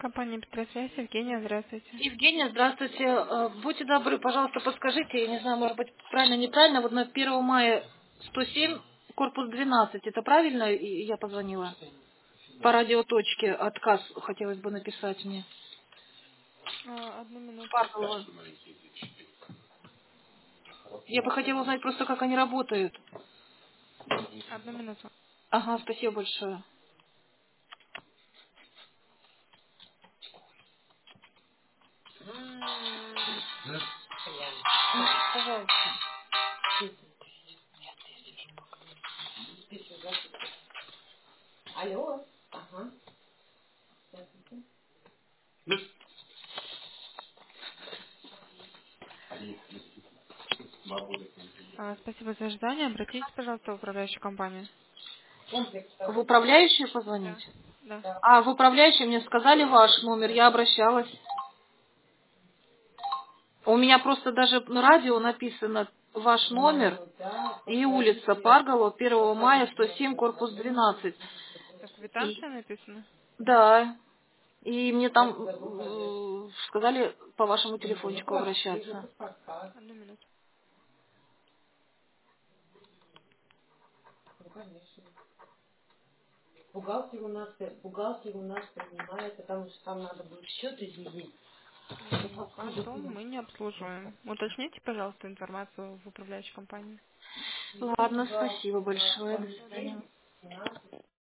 Компания Петросвязь, Евгения, здравствуйте. Евгения, здравствуйте. Будьте добры, пожалуйста, подскажите, я не знаю, может быть, правильно, неправильно, вот на 1 мая 107, корпус 12, это правильно я позвонила? По радиоточке отказ хотелось бы написать мне. Одну минутку. Павлова. Я бы хотела узнать просто, как они работают. Одну минуту. Ага, спасибо большое. Пожалуйста. Спасибо за ожидание. Обратитесь, пожалуйста, в управляющую компанию. В управляющую Да. позвонить? Да. А, в управляющую мне сказали ваш номер, я обращалась. У меня просто даже на радио написано ваш номер и улица Парголо, 1 мая, 107, корпус 12. Так, И, квитанция написана? да, и мне там сказали по вашему телефончику обращаться. Одну минуту. Потом мы не обслуживаем. Уточните, пожалуйста, информацию в управляющей компании. Ладно, спасибо большое. До Всего доброго. свидания.